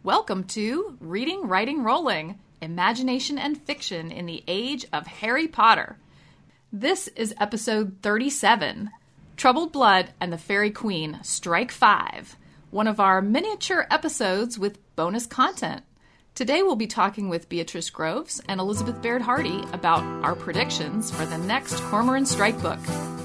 Welcome to Reading, Writing, Rolling, Imagination and Fiction in the Age of Harry Potter. This is episode 37, Troubled Blood and the Fairy Queen, Strike 5, one of our miniature episodes with bonus content. Today we'll be talking with Beatrice Groves and Elizabeth Baird Hardy about our predictions for the next Cormoran Strike book.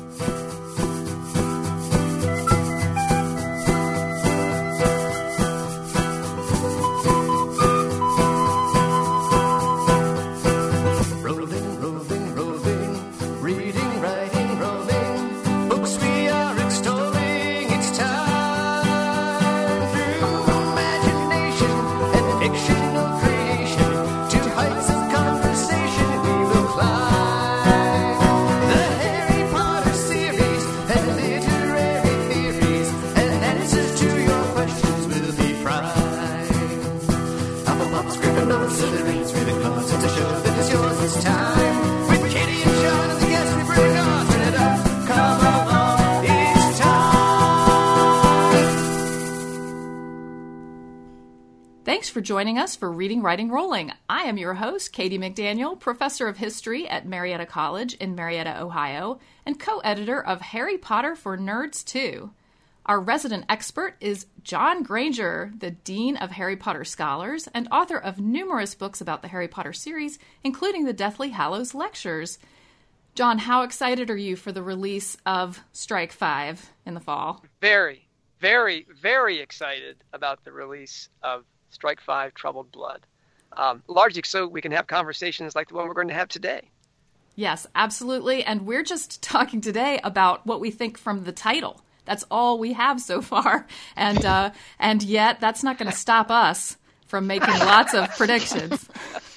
Thanks for joining us for Reading, Writing, Rolling. I am your host, Katie McDaniel, professor of history at Marietta College in Marietta, Ohio, and co-editor of Harry Potter for Nerds 2. Our resident expert is John Granger, the Dean of Harry Potter Scholars and author of numerous books about the Harry Potter series, including the Deathly Hallows Lectures. John, how excited are you for the release of Strike 5 in the fall? Very, very, very excited about the release of Strike 5, Troubled Blood. Largely so we can have conversations like the one we're going to have today. Yes, absolutely. And we're just talking today about what we think from the title. That's all we have so far. And yet that's not going to stop us from making lots of predictions.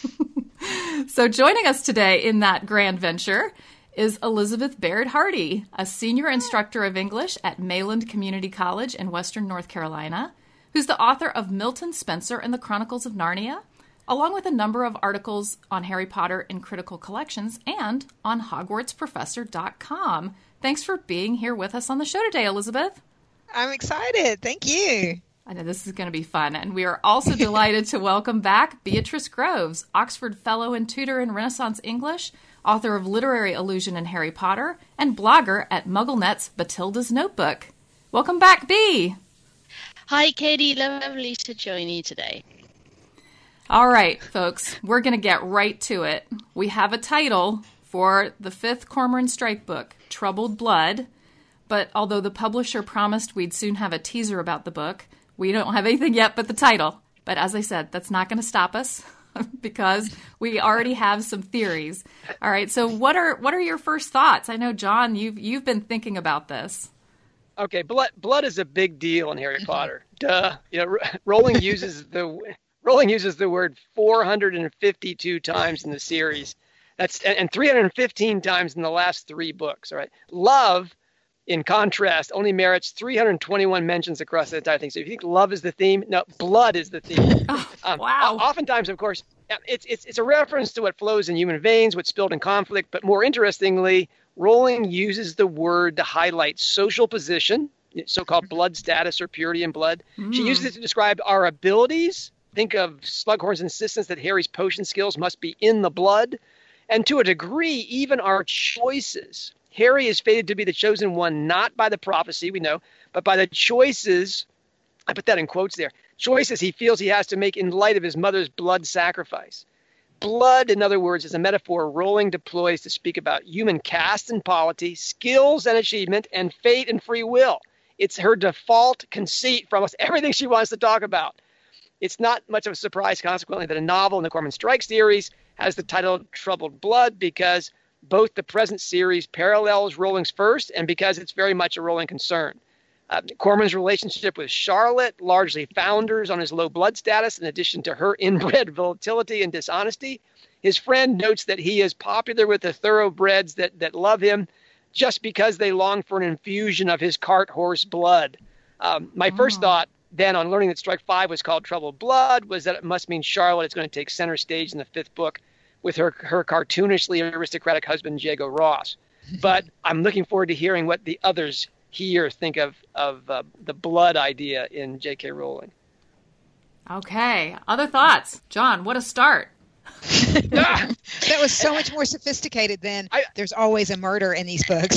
So joining us today in that grand venture is Elizabeth Baird Hardy, a senior instructor of English at Mayland Community College in Western North Carolina, who's the author of Milton Spencer and the Chronicles of Narnia, along with a number of articles on Harry Potter in critical collections and on HogwartsProfessor.com. Thanks for being here with us on the show today, Elizabeth. I'm excited. Thank you. I know this is going to be fun. And we are also delighted to welcome back Beatrice Groves, Oxford Fellow and Tutor in Renaissance English, author of Literary Illusion in Harry Potter, and blogger at MuggleNet's Batilda's Notebook. Welcome back, Bea. Hi, Katie. Lovely to join you today. All right, folks, we're going to get right to it. We have a title for the fifth Cormoran Strike book, Troubled Blood, but although the publisher promised we'd soon have a teaser about the book, we don't have anything yet but the title. But as I said, that's not going to stop us because we already have some theories. All right, so what are your first thoughts? I know, John, you've been thinking about this. Okay, blood is a big deal in Harry Potter. Duh. Rowling uses the word 452 times in the series. And 315 times in the last three books. All right. Love, in contrast, only merits 321 mentions across the entire thing. So if you think love is the theme, no, blood is the theme. Wow. Oftentimes, of course, it's a reference to what flows in human veins, what's spilled in conflict. But more interestingly, Rowling uses the word to highlight social position, so-called blood status or purity in blood. She uses it to describe our abilities. Think of Slughorn's insistence that Harry's potion skills must be in the blood. And to a degree, even our choices. Harry is fated to be the chosen one, not by the prophecy, we know, but by the choices, I put that in quotes there, choices he feels he has to make in light of his mother's blood sacrifice. Blood, in other words, is a metaphor Rowling deploys to speak about human caste and polity, skills and achievement, and fate and free will. It's her default conceit for almost everything she wants to talk about. It's not much of a surprise, consequently, that a novel in the Cormoran Strike series has the title Troubled Blood because both the present series parallels Rowling's first and because it's very much a Rowling concern. Cormoran's relationship with Charlotte largely founders on his low blood status in addition to her inbred volatility and dishonesty. His friend notes that he is popular with the thoroughbreds that love him just because they long for an infusion of his cart horse blood. My first thought then on learning that Strike 5 was called Troubled Blood was that it must mean Charlotte is going to take center stage in the fifth book with her cartoonishly aristocratic husband, Jago Ross. But I'm looking forward to hearing what the others here think of the blood idea in J.K. Rowling. Okay. Other thoughts? John, what a start. That was so much more sophisticated than there's always a murder in these books.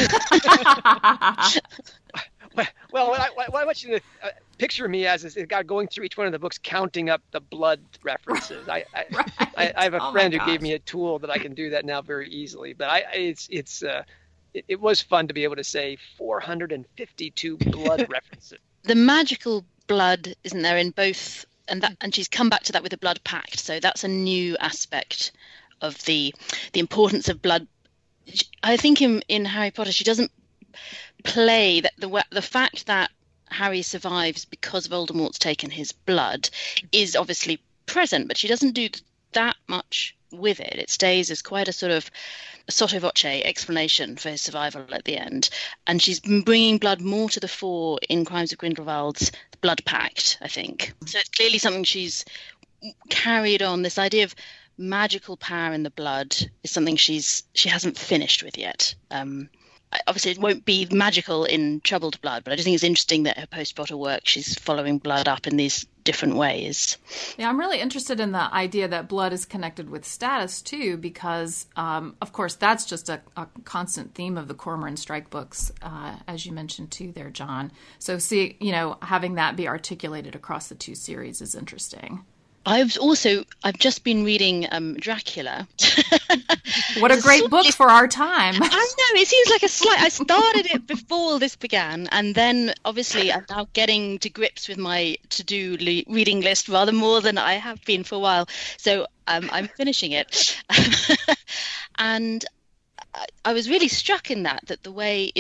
Well, what I want you to picture me as is a guy going through each one of the books, counting up the blood references. I have a friend who gave me a tool that I can do that now very easily. But it was fun to be able to say 452 blood references. The magical blood, isn't there, in both, and she's come back to that with the blood pact. So that's a new aspect of the importance of blood. I think in Harry Potter, she doesn't play that the fact that Harry survives because Voldemort's taken his blood is obviously present, but she doesn't do that much with it. It stays as quite a sort of sotto voce explanation for his survival at the end. And she's been bringing blood more to the fore in Crimes of Grindelwald's Blood Pact, I think. So it's clearly something she's carried on. This idea of magical power in the blood is something she hasn't finished with yet. Obviously, it won't be magical in Troubled Blood, but I just think it's interesting that her post-Potter work, she's following blood up in these different ways. Yeah, I'm really interested in the idea that blood is connected with status, too, because, of course, that's just a constant theme of the Cormoran Strike books, as you mentioned, too, there, John. So, having that be articulated across the two series is interesting. I've just been reading Dracula. What a great book for our time. I know, it seems like I started it before this began, and then obviously I'm now getting to grips with my to-do reading list rather more than I have been for a while. So I'm finishing it. And I was really struck in that the way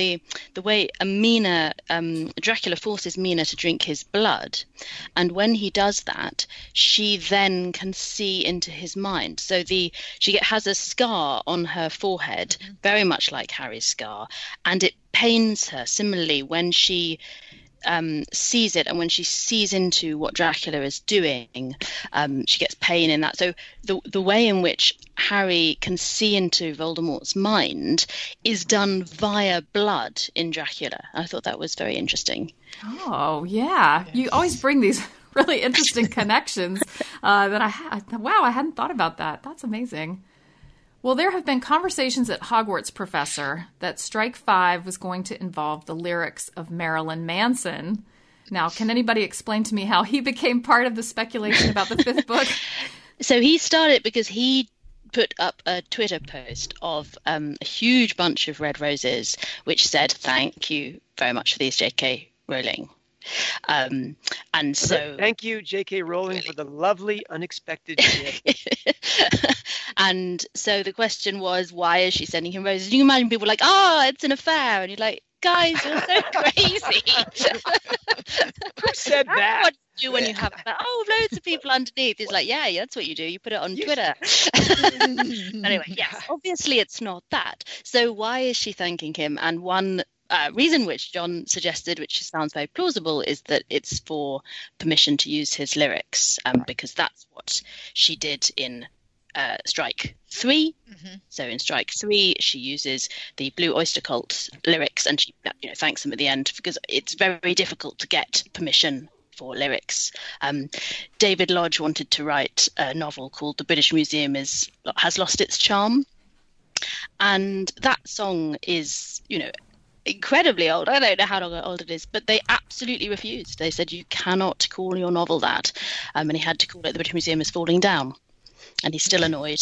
Mina, Dracula forces Mina to drink his blood, and when he does that, she then can see into his mind. So she has a scar on her forehead, very much like Harry's scar, and it pains her similarly when she sees it, and when she sees into what Dracula is doing, she gets pain in that. So the way in which Harry can see into Voldemort's mind is done via blood in Dracula. I thought that was very interesting. Oh, yeah. Yes. You always bring these really interesting connections that I hadn't thought about that. That's amazing. Well, there have been conversations at Hogwarts, Professor, that Strike 5 was going to involve the lyrics of Marilyn Manson. Now, can anybody explain to me how he became part of the speculation about the fifth book? So he started because he put up a Twitter post of a huge bunch of red roses, which said, "Thank you very much for these, J.K. Rowling." And so thank you, J.K. Rowling, for the lovely unexpected gift. And so the question was, why is she sending him roses? You can imagine people like, "Oh, it's an affair," and you're like, "Guys, you're so crazy." Who said that? What do you do when you have that? Oh, loads of people underneath. He's like, "Yeah, that's what you do. You put it on Twitter." Anyway, yes, obviously it's not that. So why is she thanking him? And one reason which John suggested, which sounds very plausible, is that it's for permission to use his lyrics, because that's what she did in Strike 3. Mm-hmm. So in Strike 3, she uses the Blue Oyster Cult lyrics, and she thanks them at the end, because it's very difficult to get permission for lyrics. David Lodge wanted to write a novel called The British Museum Has Lost Its Charm, and that song is, incredibly old. I don't know how old it is, but they absolutely refused. They said, "You cannot call your novel that," and he had to call it The British Museum Is Falling Down. And he's still annoyed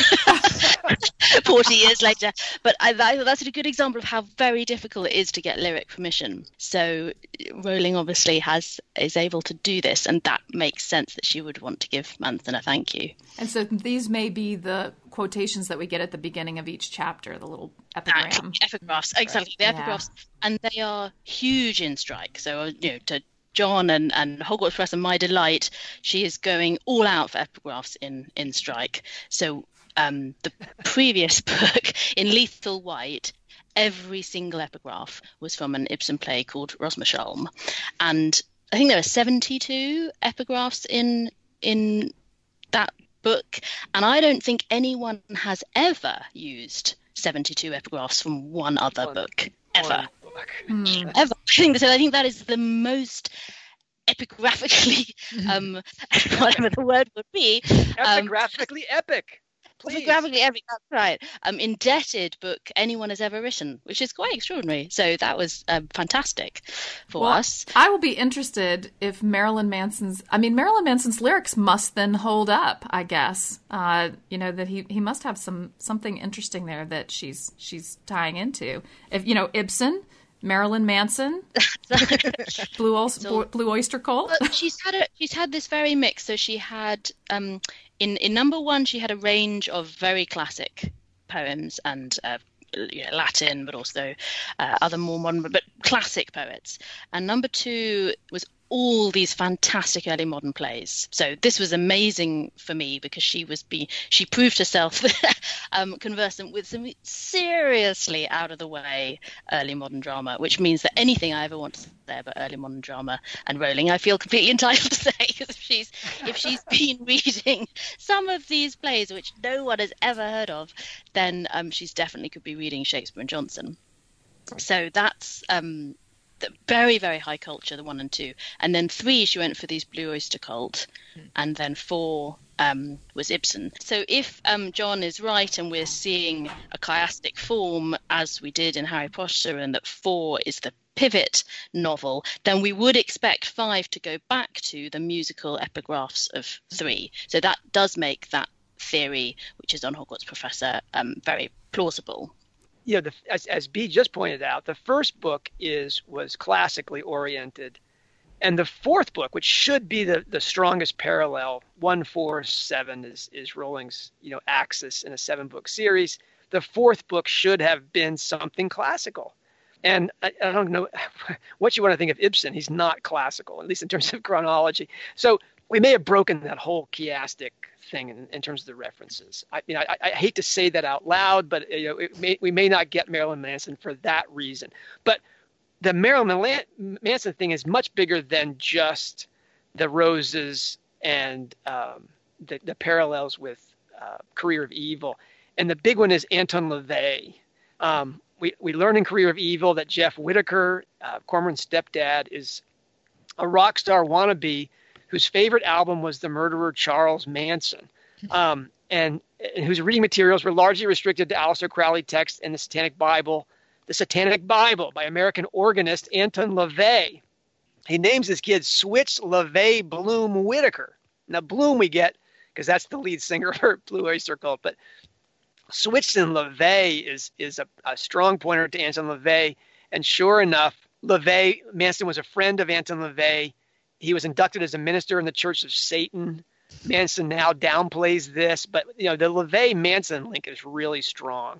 40 years later. But I thought that's a good example of how very difficult it is to get lyric permission. So Rowling obviously is able to do this, and that makes sense that she would want to give Manson a thank you. And so these may be the quotations that we get at the beginning of each chapter, the little epigram. Epigraphs, exactly. The epigraphs. And they are huge in Strike. So, to John and Hogwarts Press and my delight, she is going all out for epigraphs in Strike. So the previous book, in Lethal White, every single epigraph was from an Ibsen play called Rosmersholm. And I think there are 72 epigraphs in that book. And I don't think anyone has ever used 72 epigraphs from one other book. Ever. Ever. I think that is the most epigraphically, whatever the word would be. Epigraphically epic. Epigraphically epic, that's right. Indebted book anyone has ever written, which is quite extraordinary. So that was fantastic for us. I will be interested if Marilyn Manson's lyrics must then hold up, I guess. That he must have something interesting there that she's tying into. If Ibsen, Marilyn Manson, Blue Oyster Cult. Well, she's had this very mix. So she had in number one, she had a range of very classic poems and Latin, but also other more modern, but classic poets. And number two was all these fantastic early modern plays. So this was amazing for me because she proved herself conversant with some seriously out of the way early modern drama, which means that anything I ever want to say about early modern drama and Rowling, I feel completely entitled to say, because if she's been reading some of these plays which no one has ever heard of, then she's definitely could be reading Shakespeare and Johnson. So that's very, very high culture, the 1 and 2. And then 3, she went for these Blue Oyster Cult. And then 4 was Ibsen. So if John is right and we're seeing a chiastic form as we did in Harry Potter, and that 4 is the pivot novel, then we would expect 5 to go back to the musical epigraphs of 3. So that does make that theory, which is on Hogwarts Professor, very plausible. As B just pointed out, the first book was classically oriented, and the fourth book, which should be the strongest parallel, 1, 4, 7 is Rowling's axis in a 7-book series. The fourth book should have been something classical, and I don't know what you want to think of Ibsen. He's not classical, at least in terms of chronology. So we may have broken that whole chiastic thing in terms of the references. I hate to say that out loud, but we may not get Marilyn Manson for that reason. But the Marilyn Manson thing is much bigger than just the roses and the parallels with Career of Evil. And the big one is Anton LaVey. We learn in Career of Evil that Jeff Whitaker, Cormoran's stepdad, is a rock star wannabe whose favorite album was The Murderer Charles Manson, and whose reading materials were largely restricted to Aleister Crowley texts and the Satanic Bible by American organist Anton LaVey. He names his kid Switch LaVey Bloom Whitaker. Now, Bloom we get because that's the lead singer for Blue Oyster Cult, but Switch and LaVey is a strong pointer to Anton LaVey. And sure enough, Manson was a friend of Anton LaVey. He was inducted as a minister in the Church of Satan. Manson now downplays this, but the LaVey-Manson link is really strong.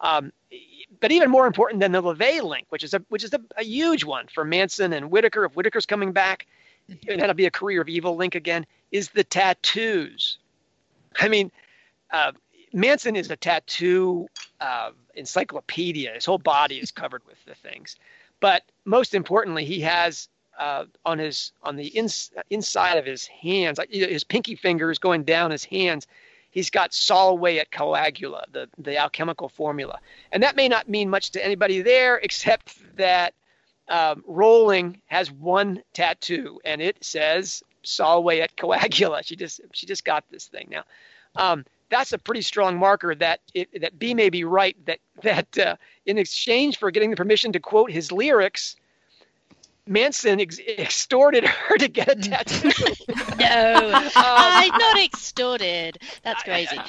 But even more important than the LaVey link, which is a huge one for Manson and Whitaker, if Whitaker's coming back, and that'll be a Career of Evil link again, is the tattoos. I mean, Manson is a tattoo encyclopedia. His whole body is covered with the things. But most importantly, he has on the inside of his hands, like his pinky fingers going down his hands, he's got Sol away at Coagula, the alchemical formula. And that may not mean much to anybody there, except that Rowling has one tattoo, and it says Sol away at Coagula. She just got this thing now. That's a pretty strong marker that B may be right, that in exchange for getting the permission to quote his lyrics, Manson extorted her to get a tattoo. No, not extorted. That's crazy.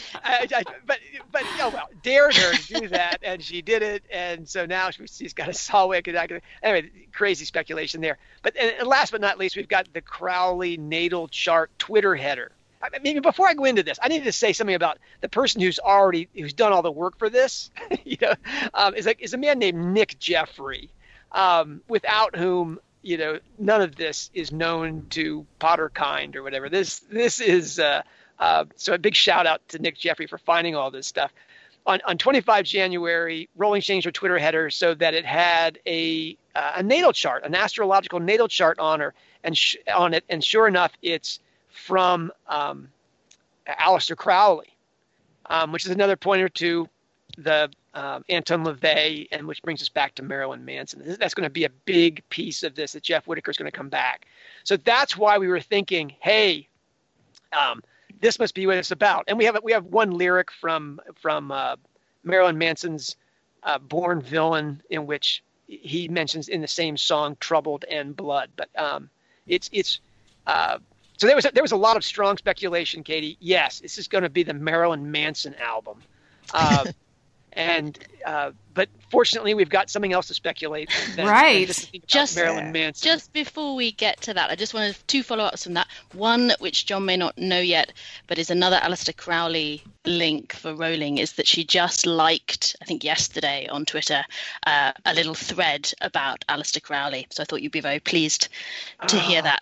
Dared her to do that, and she did it, and so now she's got a Solwick. Anyway, crazy speculation there. But and last but not least, we've got the Crowley natal chart Twitter header. I mean, before I go into this, I need to say something about the person who's done all the work for this. Is a man named Nick Jeffrey, without whom none of this is known to Potterkind or whatever. This is so a big shout out to Nick Jeffrey for finding all this stuff. On 25 January, Rowling changed her Twitter header so that it had a natal chart, an astrological natal chart on her, on it, and sure enough, it's from Aleister Crowley, which is another pointer to the Anton LaVey, and which brings us back to Marilyn Manson. That's going to be a big piece of this, that Jeff Whitaker is going to come back. So that's why we were thinking, hey, this must be what it's about. And we have one lyric from Marilyn Manson's Born Villain, in which he mentions in the same song "Troubled" and "Blood." But so there was a lot of strong speculation, Katie. Yes, this is going to be the Marilyn Manson album. But fortunately, we've got something else to speculate. Right. Just Marilyn Manson. Just before we get to that, I just wanted two follow-ups from that. One, which John may not know yet, but is another Aleister Crowley link for Rowling, is that she just liked, I think yesterday on Twitter, a little thread about Aleister Crowley. So I thought you'd be very pleased to hear that.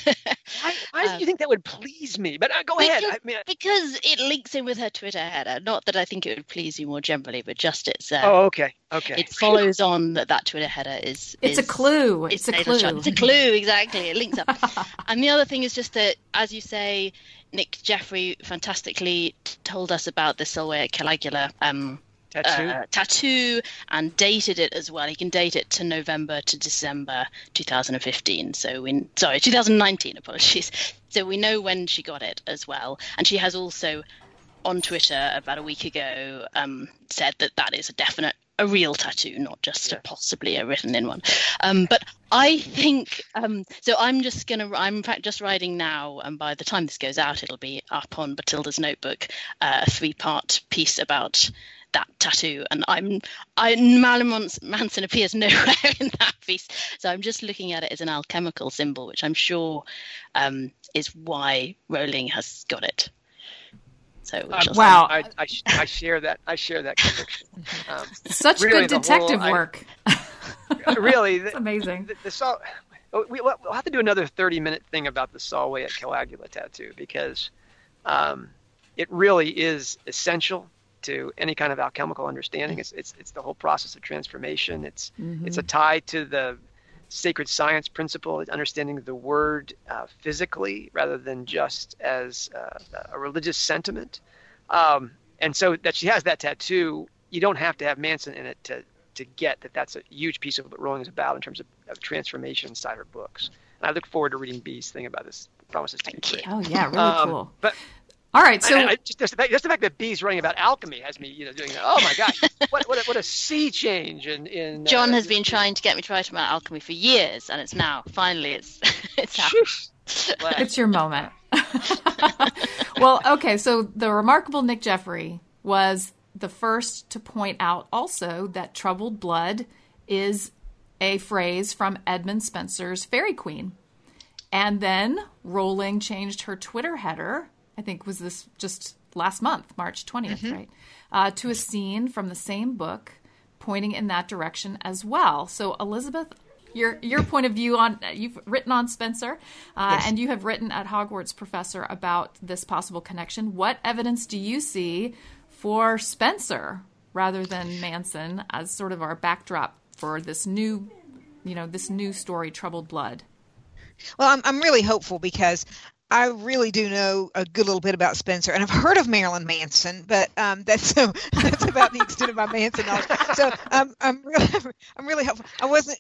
Why do you think that would please me? But go ahead. Because it links in with her Twitter header. Not that I think it would please you more generally, but just it's. Okay. It follows on that Twitter header is. It's a clue. It's a clue. It's a clue, exactly. It links up. And the other thing is just that, as you say, Nick Jeffrey fantastically told us about the Solway Caligula tattoo and dated it as well. He can date it to November to December 2015. 2019. Apologies. So we know when she got it as well, and she has also on Twitter about a week ago said that is a real tattoo, not just possibly a written in one. But I think so. I'm in fact just writing now, and by the time this goes out, it'll be up on Batilda's Notebook, a 3-part piece about that tattoo. And Marilyn Manson appears nowhere in that piece, so I'm just looking at it as an alchemical symbol, which I'm sure is why Rowling has got it. So wow, I share that. I share that conviction. Such really good detective work. Really, it's amazing. We'll have to do another 30-minute thing about the Solway at Caligula tattoo, because it really is essential to any kind of alchemical understanding. It's the whole process of transformation. It's a tie to the sacred science principle, understanding the word physically rather than just as a religious sentiment. And so that she has that tattoo, you don't have to have Manson in it to get that that's a huge piece of what Rowling is about in terms of transformation inside her books. And I look forward to reading B's thing about this. Promises to be great. Oh yeah, really cool. But all right, so just the fact that B's writing about alchemy has me, doing that. Oh my gosh, what a sea change in. John has been trying to get me to write about alchemy for years, and it's finally happened. It's your moment. Well, okay, so the remarkable Nick Jeffrey was the first to point out also that troubled blood is a phrase from Edmund Spenser's Fairy Queen. And then Rowling changed her Twitter header, I think was this just last month, March 20th, right? To a scene from the same book pointing in that direction as well. So Elizabeth, your point of view on, you've written on Spenser, yes, and you have written at Hogwarts Professor about this possible connection. What evidence do you see for Spenser rather than Manson as sort of our backdrop for this new story, Troubled Blood? Well, I'm really hopeful because I really do know a good little bit about Spenser, and I've heard of Marilyn Manson, but that's about the extent of my Manson knowledge. So I'm really hopeful. I wasn't,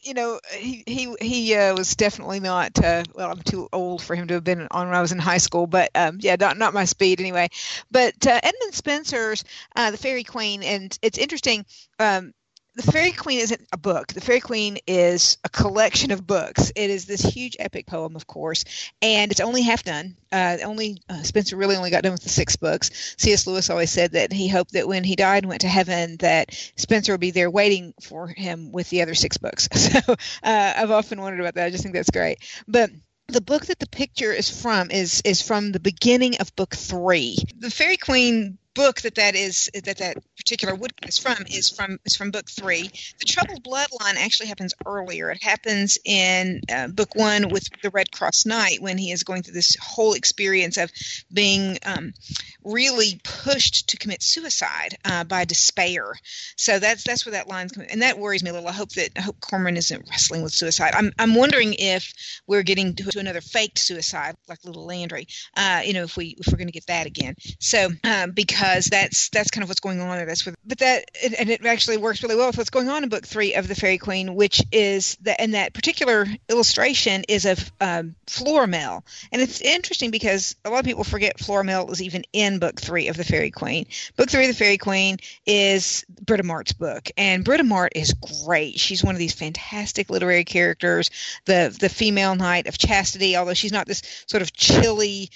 he was definitely not. I'm too old for him to have been on when I was in high school, but not my speed anyway. But Edmund Spenser's The Fairy Queen, and it's interesting. The Fairy Queen isn't a book. The Fairy Queen is a collection of books. It is this huge epic poem, of course, and it's only half done. Spenser really only got done with the 6 books. C.S. Lewis always said that he hoped that when he died and went to heaven, that Spenser would be there waiting for him with the other 6 books. So I've often wondered about that. I just think that's great. But the book that the picture is from is from the beginning of book 3. The Fairy Queen book that particular woodcut is from book 3. The Troubled Bloodline actually happens earlier. It happens in book 1 with the Red Cross Knight, when he is going through this whole experience of being really pushed to commit suicide by despair. So that's where that line's coming, and that worries me a little. I hope Cormoran isn't wrestling with suicide. I'm wondering if we're getting to another faked suicide like Little Landry. If we're going to get that again. So because because that's kind of what's going on there. But it actually works really well with what's going on in book 3 of The Fairy Queen, which is that particular illustration is of Florimel. And it's interesting because a lot of people forget Florimel is even in book 3 of The Fairy Queen. Book 3 of The Fairy Queen is Brittamart's book, and Brittamart is great. She's one of these fantastic literary characters, the female knight of chastity, although she's not this sort of chilly,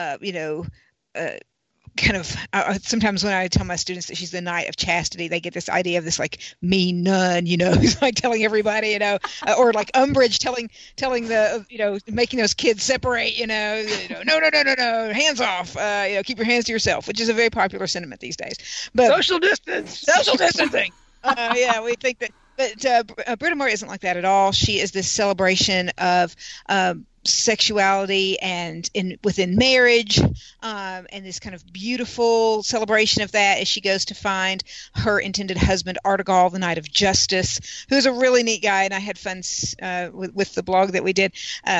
kind of sometimes when I tell my students that she's the knight of chastity, they get this idea of this like mean nun, who's like telling everybody, or like Umbridge telling the, making those kids separate, no, hands off, keep your hands to yourself, which is a very popular sentiment these days. But social distancing. We think that, but Britomart isn't like that at all. She is this celebration of sexuality and within marriage, and this kind of beautiful celebration of that as she goes to find her intended husband Artegal, the Knight of Justice, who's a really neat guy, and I had fun with the blog that we did.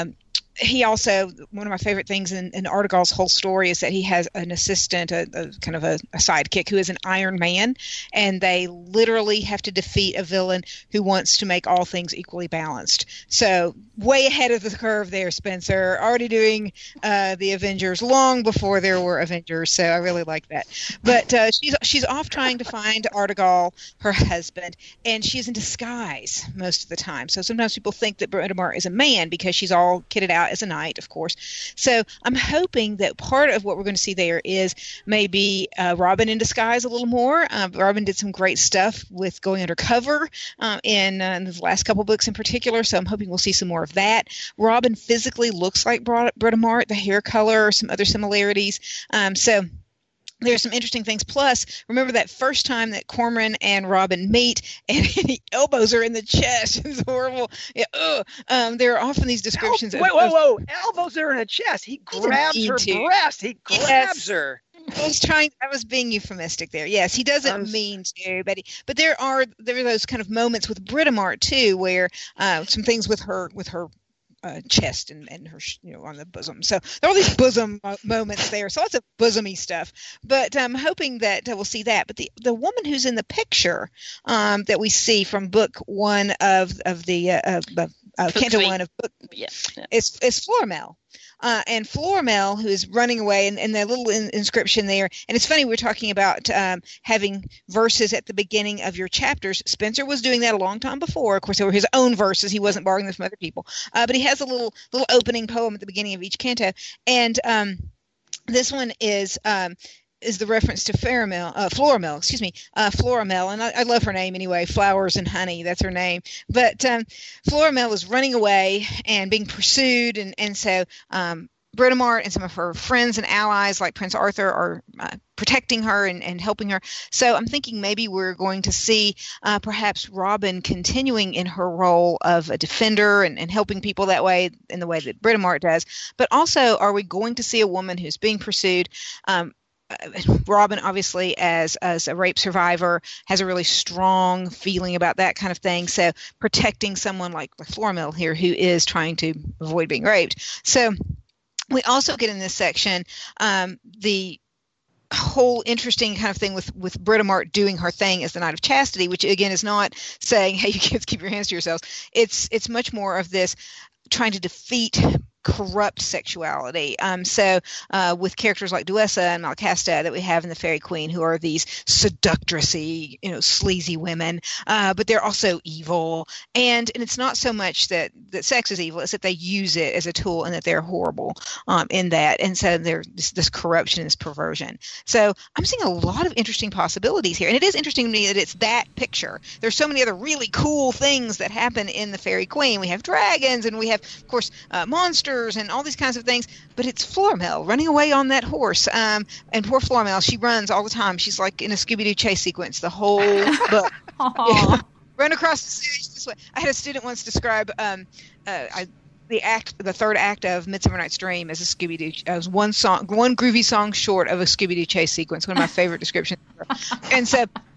He also, one of my favorite things in Artegal's whole story is that he has an assistant, a kind of a sidekick who is an Iron Man, and they literally have to defeat a villain who wants to make all things equally balanced. So way ahead of the curve there, Spencer, already doing the Avengers long before there were Avengers, so I really like that. But she's off trying to find Artegal, her husband, and she's in disguise most of the time. So sometimes people think that Britomart is a man because she's all kitted out as a knight, of course. So I'm hoping that part of what we're going to see there is maybe Robin in disguise a little more. Robin did some great stuff with going undercover in the last couple books in particular, so I'm hoping we'll see some more of that. Robin physically looks like Britomart, the hair color, some other similarities. So there's some interesting things. Plus, remember that first time that Cormoran and Robin meet, and he elbows her in the chest. It's horrible. Yeah, there are often these descriptions. Whoa! Elbows her in the chest. He grabs her breast. He grabs her. I was being euphemistic there. Yes, he doesn't mean to, but there are those kind of moments with Britomart too, where some things with her chest and her, on the bosom. So there are all these bosom moments there. So lots of bosomy stuff. But I'm hoping that we'll see that. But the woman who's in the picture that we see from book 1 of the Canto 1 of book is Florimel. And Florimel, who is running away, and the little inscription there. And it's funny, we were talking about having verses at the beginning of your chapters. Spencer was doing that a long time before. Of course, they were his own verses. He wasn't borrowing them from other people. But he has a little opening poem at the beginning of each canto. And this one is the reference to Florimel, and I love her name anyway, Flowers and Honey, that's her name. But Florimel is running away and being pursued, and so Britomart and some of her friends and allies like Prince Arthur are protecting her and helping her. So I'm thinking maybe we're going to see perhaps Robin continuing in her role of a defender and helping people that way, in the way that Britomart does. But also, are we going to see a woman who's being pursued? Robin, obviously, as a rape survivor, has a really strong feeling about that kind of thing. So protecting someone like Florimel here, who is trying to avoid being raped. So we also get in this section the whole interesting kind of thing with Britomart doing her thing as the Knight of Chastity, which again is not saying, hey, you kids, keep your hands to yourselves. It's much more of this trying to defeat corrupt sexuality. So with characters like Duessa and Malicasta that we have in The Fairy Queen, who are these seductressy, sleazy women, but they're also evil. And it's not so much that sex is evil, it's that they use it as a tool and that they're horrible in that. And so there's this corruption, this perversion. So I'm seeing a lot of interesting possibilities here. And it is interesting to me that it's that picture. There's so many other really cool things that happen in The Fairy Queen. We have dragons, and we have, of course, monsters and all these kinds of things, but it's Florimel running away on that horse. And poor Florimel, she runs all the time. She's like in a Scooby-Doo chase sequence the whole book. Run across the stage this way. I had a student once describe the third act of Midsummer Night's Dream as a Scooby-Doo, as one groovy song short of a Scooby-Doo chase sequence. One of my favorite descriptions. And so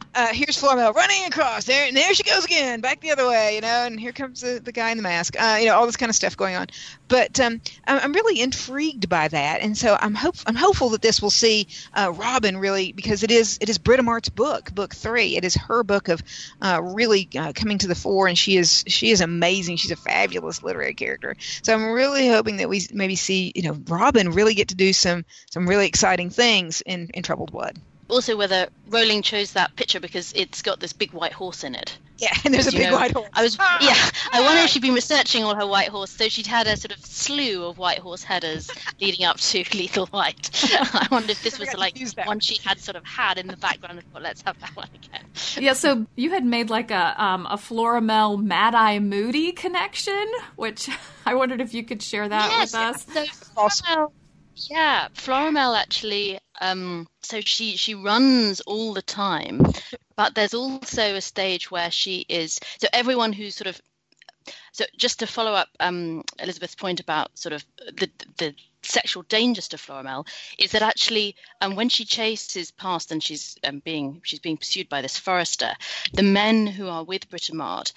here's Florimel running across there, and there she goes again, back the other way, and here comes the guy in the mask, all this kind of stuff going on. But I'm really intrigued by that, and so I'm hopeful that this will see Robin really, because it is Brittamart's book 3. It is her book of really coming to the fore, and she is amazing. She's a fabulous literary character. So I'm really hoping that we maybe see Robin really get to do some really exciting things in Troubled Blood. Also, whether Rowling chose that picture because it's got this big white horse in it. Yeah, and there's a big white horse. I wonder if she'd been researching all her white horse, so she'd had a sort of slew of white horse headers leading up to Lethal White. I wonder if this was like one she had in the background and thought, let's have that one again. Yeah, so you had made like a Florimel Mad Eye Moody connection, which I wondered if you could share that with us. So Florimel actually, so she runs all the time, but there's also a stage where she is, so everyone who's so just to follow up Elizabeth's point about sort of the sexual dangers to Florimel, is that actually when she chases past and she's being pursued by this forester, the men who are with Britomart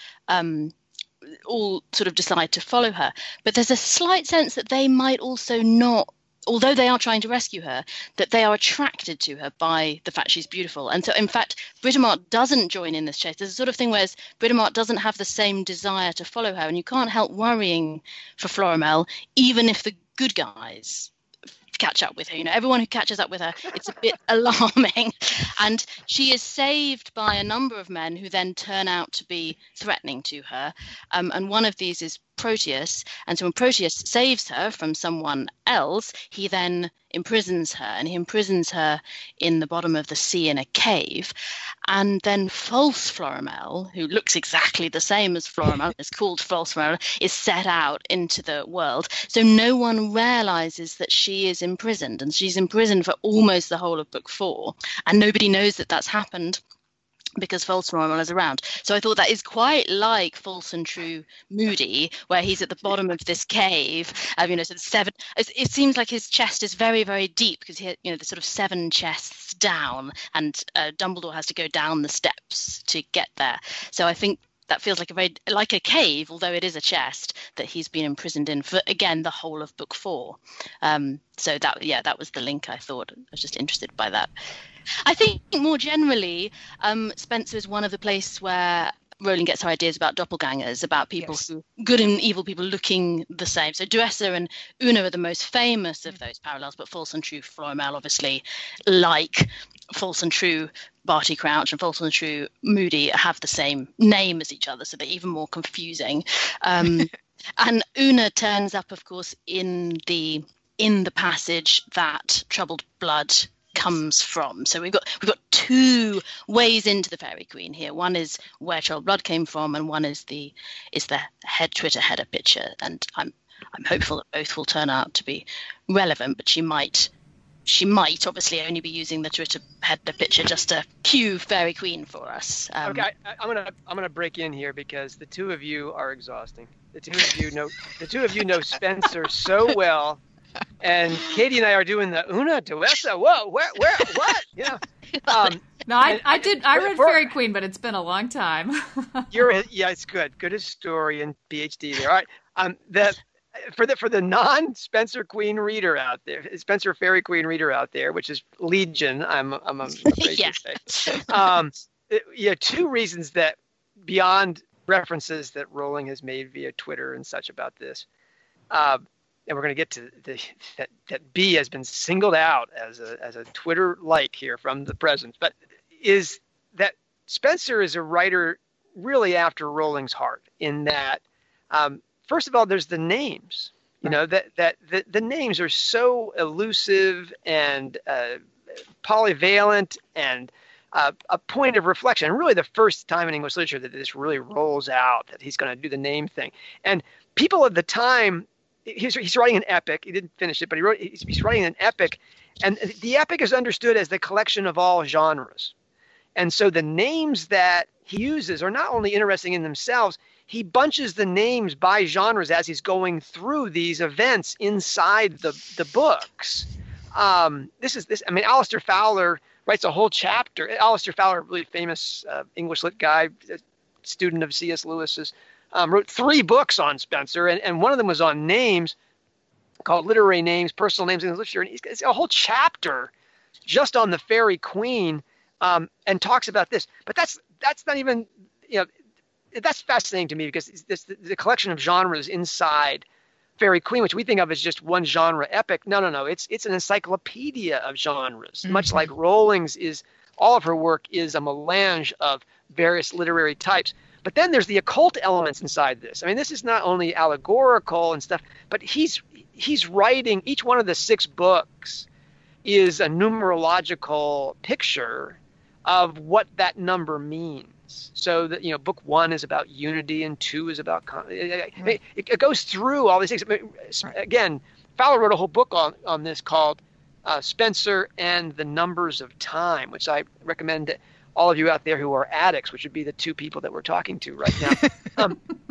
all sort of decide to follow her, but there's a slight sense that they might also not, although they are trying to rescue her, that they are attracted to her by the fact she's beautiful. And so, in fact, Britomart doesn't join in this chase. There's a sort of thing where Britomart doesn't have the same desire to follow her, and you can't help worrying for Florimel, even if the good guys catch up with her. Everyone who catches up with her, it's a bit alarming. And she is saved by a number of men who then turn out to be threatening to her. And one of these is Proteus. And so when Proteus saves her from someone else, he then imprisons her, and he imprisons her in the bottom of the sea in a cave. And then false Florimel, who looks exactly the same as Florimel, is called false Florimel, is set out into the world. So no one realizes that she is imprisoned, and she's imprisoned for almost the whole of book 4. And nobody knows that that's happened because false Florimel is around. So I thought that is quite like False and True Moody, where he's at the bottom of this cave. So the 7. It seems like his chest is very, very deep because he, the sort of 7 chests down, and Dumbledore has to go down the steps to get there. So I think that feels like a cave, although it is a chest that he's been imprisoned in for, again, the whole of book 4. So that was the link. I thought I was just interested by that. I think more generally, Spencer is one of the places where Rowling gets her ideas about doppelgangers, about people who, good and evil people looking the same. So Duessa and Una are the most famous of those parallels, but False and True Florimel, obviously, like False and True Barty Crouch and False and True Moody, have the same name as each other, so they're even more confusing. And Una turns up, of course, in the passage that Troubled Blood comes from. So we've got 2 ways into the Fairy Queen here. One is where Troubled Blood came from, and one is the Twitter header picture. And I'm hopeful that both will turn out to be relevant, but she might obviously only be using the Twitter header picture just to cue Fairy Queen for us. Okay, I'm gonna break in here because the 2 of you are exhausting. The 2 of you know Spencer so well. And Katie and I are doing the Una Duessa. Whoa, where, what? No, I read Fairy Queen, but it's been a long time. It's good. Good historian, PhD there. All right. For the non-Spencer Queen reader out there, Spencer Fairy Queen reader out there, which is legion, I'm afraid to say. 2 reasons that beyond references that Rowling has made via Twitter and such about this. And we're going to get to that B has been singled out as a Twitter like here from the present, but is that Spencer is a writer really after Rowling's heart in that, first of all, there's the names, that the names are so elusive and polyvalent and a point of reflection. And really the first time in English literature that this really rolls out, that he's going to do the name thing. And people of the time, he's writing an epic. He didn't finish it, but he's writing an epic. And the epic is understood as the collection of all genres. And so the names that he uses are not only interesting in themselves, he bunches the names by genres as he's going through these events inside the books. Alistair Fowler writes a whole chapter. Alistair Fowler, a really famous English lit guy, student of C.S. Lewis's, wrote 3 books on Spenser, and one of them was on names, called Literary Names, Personal Names in the Literature. And he's got a whole chapter just on the Fairy Queen, and talks about this. But that's not even, that's fascinating to me, because the collection of genres inside Fairy Queen, which we think of as just one genre epic. No. It's an encyclopedia of genres, much like Rowling's is. All of her work is a melange of various literary types. But then there's the occult elements inside this. I mean, this is not only allegorical and stuff, but he's writing, each one of the 6 books is a numerological picture of what that number means. So that, book 1 is about unity and 2 is about, it goes through all these things. I mean, again, Fowler wrote a whole book on this called Spenser and the Numbers of Time, which I recommend to all of you out there who are addicts, which would be the 2 people that we're talking to right now.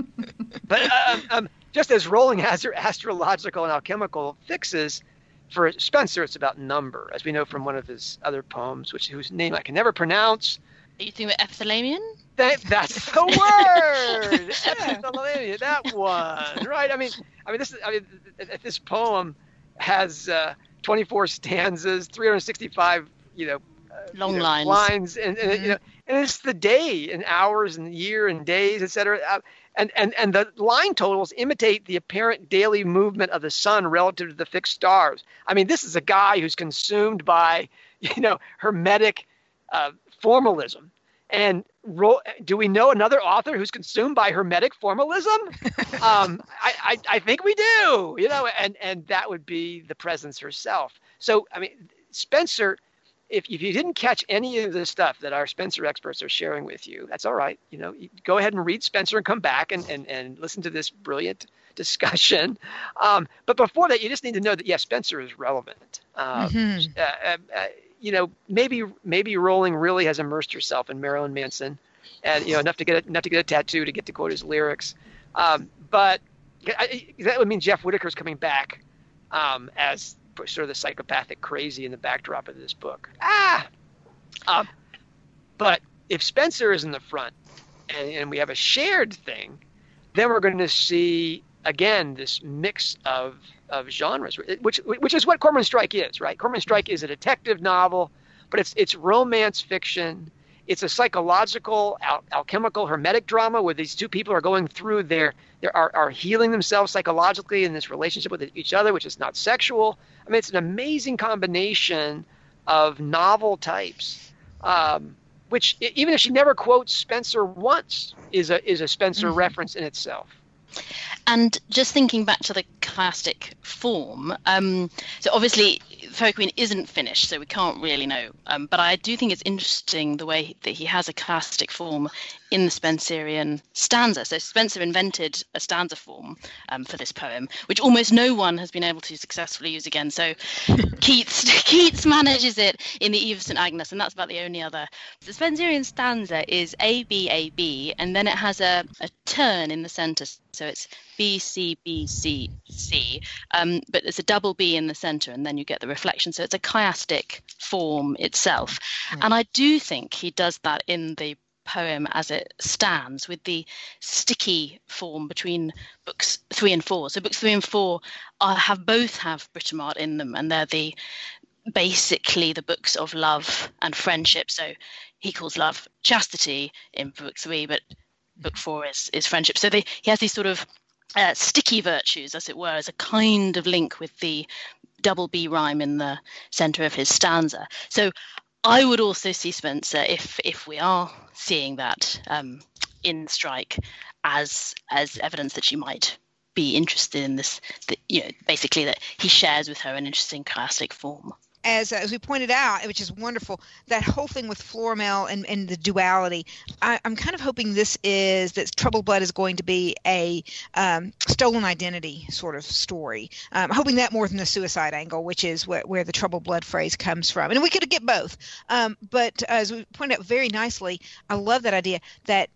But just as Rowling has her astrological and alchemical fixes, for Spenser it's about number, as we know from one of his other poems, whose name I can never pronounce. Are you thinking about Epithalamion? That's the word. Epithalamion, that one, right? I mean, this poem has 24 stanzas, 365, long lines, and and it's the day and hours and year and days, etc. And the line totals imitate the apparent daily movement of the sun relative to the fixed stars. I mean, this is a guy who's consumed by, Hermetic formalism. And do we know another author who's consumed by Hermetic formalism? I think we do, and that would be the Presence herself. So, I mean, Spenser, if you didn't catch any of the stuff that our Spenser experts are sharing with you, that's all right. You go ahead and read Spenser and come back and listen to this brilliant discussion. But before that, you just need to know that, yes, Spenser is relevant. Maybe Rowling really has immersed herself in Marilyn Manson, and enough to get a tattoo to get to quote his lyrics. But that would mean Jeff Whitaker's coming back as sort of the psychopathic crazy in the backdrop of this book. But if Spenser is in the front and we have a shared thing, then we're going to see again this mix of genres, which is what Cormoran Strike is, right? Cormoran Strike is a detective novel, but it's romance fiction. It's a psychological, alchemical, hermetic drama where these 2 people are going through are healing themselves psychologically in this relationship with each other, which is not sexual. I mean, it's an amazing combination of novel types, which even if she never quotes Spenser once, is a Spenser reference in itself. And just thinking back to the chiastic form, so obviously Fairy Queen isn't finished, so we can't really know. But I do think it's interesting the way that he has a chiastic form in the Spenserian stanza. So Spenser invented a stanza form for this poem, which almost no one has been able to successfully use again. So Keats manages it in the Eve of St. Agnes, and that's about the only other. The Spenserian stanza is A, B, A, B, and then it has a turn in the centre. So it's B, C, B, C, C. But there's a double B in the centre, and then you get the reflection. So it's a chiastic form itself. And I do think he does that in the poem as it stands, with the sticky form between books 3 and 4. So books 3 and 4 both have Britomart in them, and they're basically the books of love and friendship. So he calls love chastity in book 3, but book 4 is friendship. So he has these sort of sticky virtues, as it were, as a kind of link with the double B rhyme in the centre of his stanza. So I would also see Spenser, if we are seeing that in Strike, as evidence that she might be interested in this, basically that he shares with her an interesting chiastic form. As we pointed out, which is wonderful, that whole thing with Florimel and the duality, I'm kind of hoping that Troubled Blood is going to be a stolen identity sort of story. I'm hoping that more than the suicide angle, which is where the Troubled Blood phrase comes from. And we could get both. But as we pointed out very nicely, I love that idea that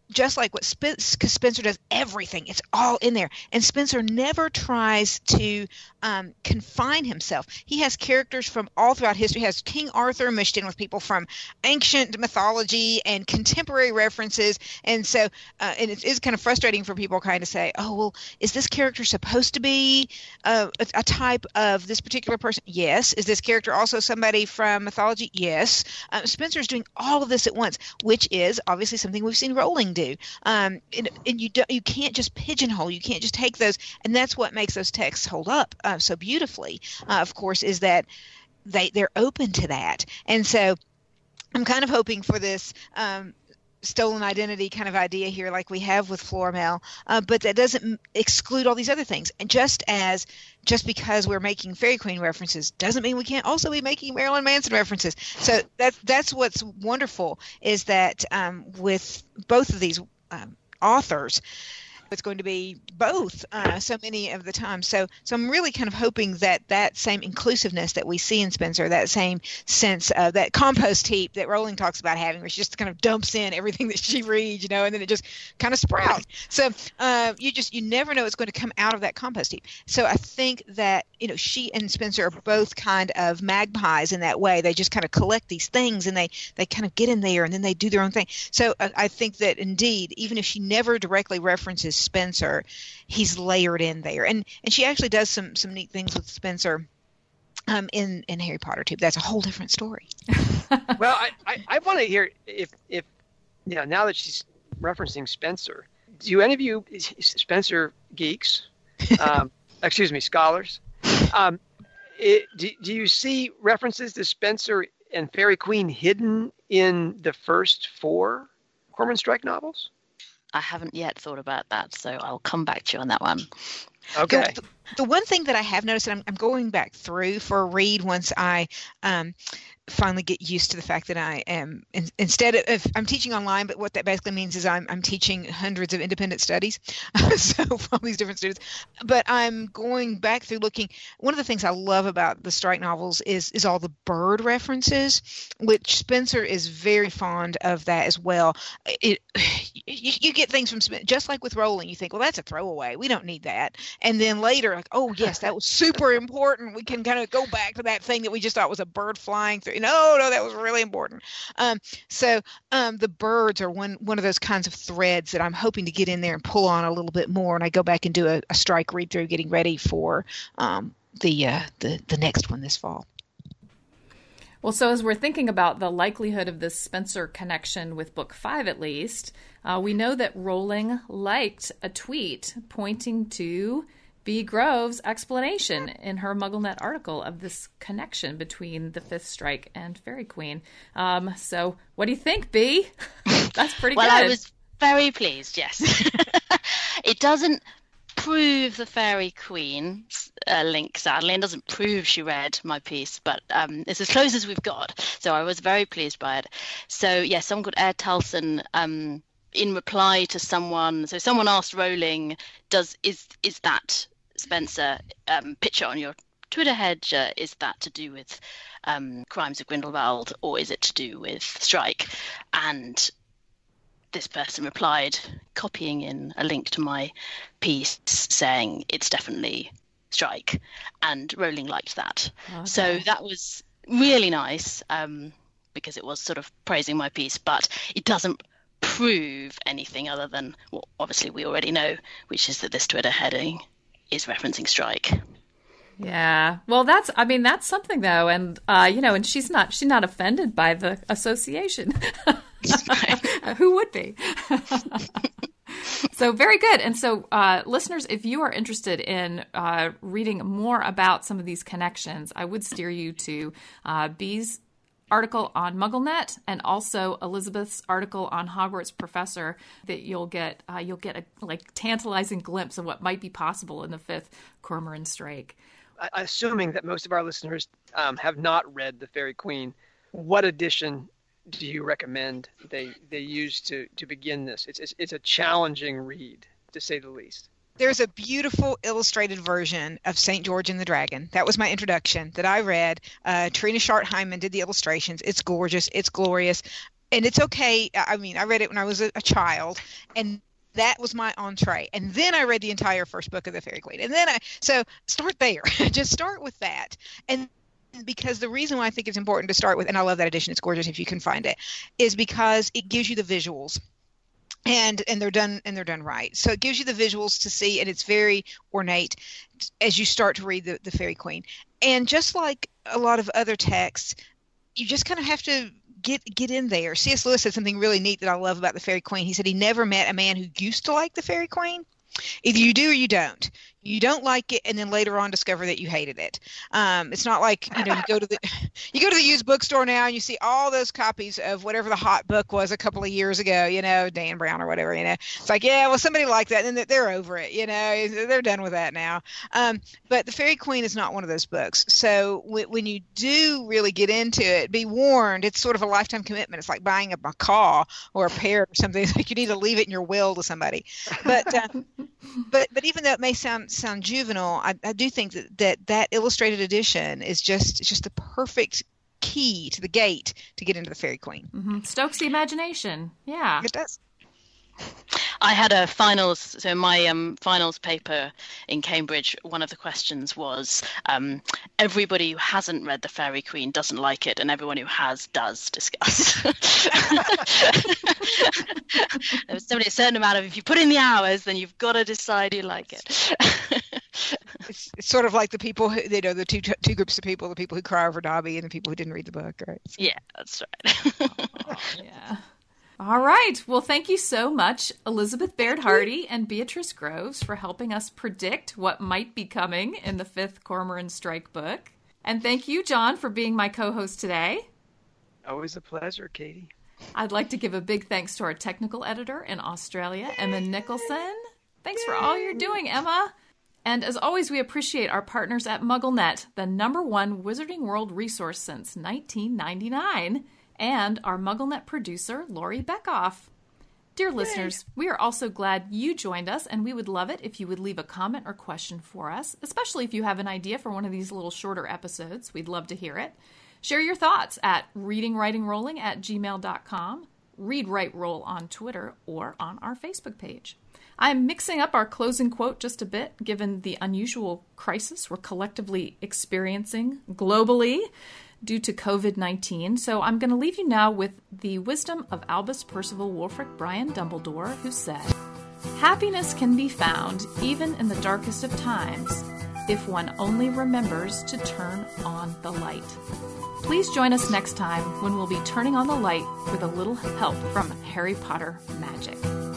just like what because Spencer does everything. It's all in there. And Spencer never tries to confine himself. He has characters from all throughout history. He has King Arthur mixed in with people from ancient mythology and contemporary references. And so, and it is kind of frustrating for people kind of say, oh, well, is this character supposed to be a type of this particular person? Yes. Is this character also somebody from mythology? Yes. Spencer's doing all of this at once, which is obviously something we've seen Rowling do. And you can't just pigeonhole. You can't just take those. And that's what makes those texts hold up so beautifully, of course, is that they're open to that. And so I'm kind of hoping for this stolen identity kind of idea here like we have with Florimel, but that doesn't exclude all these other things. And just because we're making Fairy Queen references doesn't mean we can't also be making Marilyn Manson references. So that's what's wonderful, is that with both of these authors, it's going to be both so many of the time. So I'm really kind of hoping that same inclusiveness that we see in Spencer, that same sense of that compost heap that Rowling talks about having, where she just kind of dumps in everything that she reads, and then it just kind of sprouts. So you never know what's going to come out of that compost heap. So I think that, she and Spencer are both kind of magpies in that way. They just kind of collect these things and they kind of get in there and then they do their own thing. So I think that indeed, even if she never directly references Spencer, he's layered in there, and she actually does some neat things with Spencer in Harry Potter too. But that's a whole different story. Well, I want to hear if now that she's referencing Spencer, do any of you Spencer geeks, excuse me, scholars, do you see references to Spencer and Fairy Queen hidden in the first 4 Cormoran Strike novels? I haven't yet thought about that, so I'll come back to you on that one. Okay. The one thing that I have noticed, and I'm going back through for a read once I finally get used to the fact that I am, instead of, I'm teaching online, but what that basically means is I'm teaching hundreds of independent studies, so for all these different students. But I'm going back through looking. One of the things I love about the Strike novels is all the bird references, which Spencer is very fond of that as well. You get things from Spencer, just like with Rowling. You think, well, that's a throwaway. We don't need that. And then later, like, oh, yes, that was super important. We can kind of go back to that thing that we just thought was a bird flying through. No, that was really important. So the birds are one of those kinds of threads that I'm hoping to get in there and pull on a little bit more. And I go back and do a Strike read through, getting ready for the next one this fall. Well, so as we're thinking about the likelihood of this Spencer connection with Book 5, at least, we know that Rowling liked a tweet pointing to B. Grove's explanation in her MuggleNet article of this connection between the 5th Strike and Fairy Queen. So what do you think, B? That's pretty good. Well, I was very pleased, yes. It doesn't prove the Fairy Queen link, sadly, and doesn't prove she read my piece, but it's as close as we've got. So I was very pleased by it. So, yes, someone called Air Talson, in reply to someone, so someone asked Rowling, is that Spencer picture on your Twitter head, is that to do with Crimes of Grindelwald, or is it to do with Strike? And this person replied, copying in a link to my piece, saying it's definitely Strike, and Rowling liked that. Okay. So that was really nice, because it was sort of praising my piece, but it doesn't prove anything other than what obviously we already know, which is that this Twitter heading is referencing Strike. Yeah. Well, that's something though. And, and she's not offended by the association. Who would be? So very good. And so listeners, if you are interested in reading more about some of these connections, I would steer you to B's article on MuggleNet and also Elizabeth's article on Hogwarts Professor, that you'll get a tantalizing glimpse of what might be possible in the 5th Cormoran Strike. Assuming that most of our listeners have not read The Fairy Queen, what edition do you recommend they use to begin this? It's a challenging read, to say the least. There's a beautiful illustrated version of St. George and the Dragon. That was my introduction that I read. Trina Shart-Hyman did the illustrations. It's gorgeous. It's glorious. and it's okay. I mean, I read it when I was a child, and that was my entree. And then I read the entire first book of the Fairy Queen. And then so start there. Just start with that. And because the reason why I think it's important to start with, and I love that edition, it's gorgeous if you can find it, is because it gives you the visuals. And they're done right. So it gives you the visuals to see, and it's very ornate as you start to read the Fairy Queen. And just like a lot of other texts, you just kind of have to get in there. C.S. Lewis said something really neat that I love about the Fairy Queen. He said he never met a man who used to like the Fairy Queen. Either you do or you don't. You don't like it, and then later on discover that you hated it. It's not like, you go to the used bookstore now and you see all those copies of whatever the hot book was a couple of years ago, Dan Brown or whatever. It's like, yeah, well, somebody liked that, and they're over it. They're done with that now. But the Fairy Queen is not one of those books. So when you do really get into it, be warned. It's sort of a lifetime commitment. It's like buying a macaw or a parrot or something. It's like you need to leave it in your will to somebody. But even though it may sound juvenile, I do think that illustrated edition is just the perfect key to the gate to get into the Fairy Queen. Mm-hmm. Stokes the imagination. Yeah, it does. I had a finals, so my finals paper in Cambridge, one of the questions was everybody who hasn't read The Fairy Queen doesn't like it, and everyone who has does discuss. There was only a certain amount of, if you put in the hours, then you've got to decide you like it. It's sort of like the people who, the two groups of people, the people who cry over Dobby and the people who didn't read the book, right? So. Yeah, that's right. Yeah. All right. Well, thank you so much, Elizabeth Baird Hardy and Beatrice Groves, for helping us predict what might be coming in the 5th Cormoran Strike book. And thank you, John, for being my co-host today. Always a pleasure, Katie. I'd like to give a big thanks to our technical editor in Australia, Emma Nicholson. Thanks for all you're doing, Emma. And as always, we appreciate our partners at MuggleNet, the #1 Wizarding World resource since 1999. And our MuggleNet producer, Lori Beckoff. Dear listeners, we are also glad you joined us, and we would love it if you would leave a comment or question for us, especially if you have an idea for one of these little shorter episodes. We'd love to hear it. Share your thoughts at readingwritingrolling@gmail.com, readwriteroll on Twitter, or on our Facebook page. I'm mixing up our closing quote just a bit, given the unusual crisis we're collectively experiencing globally due to COVID-19. So I'm going to leave you now with the wisdom of Albus Percival Wulfric Brian Dumbledore, who said, "Happiness can be found even in the darkest of times if one only remembers to turn on the light." Please join us next time when we'll be turning on the light with a little help from Harry Potter magic.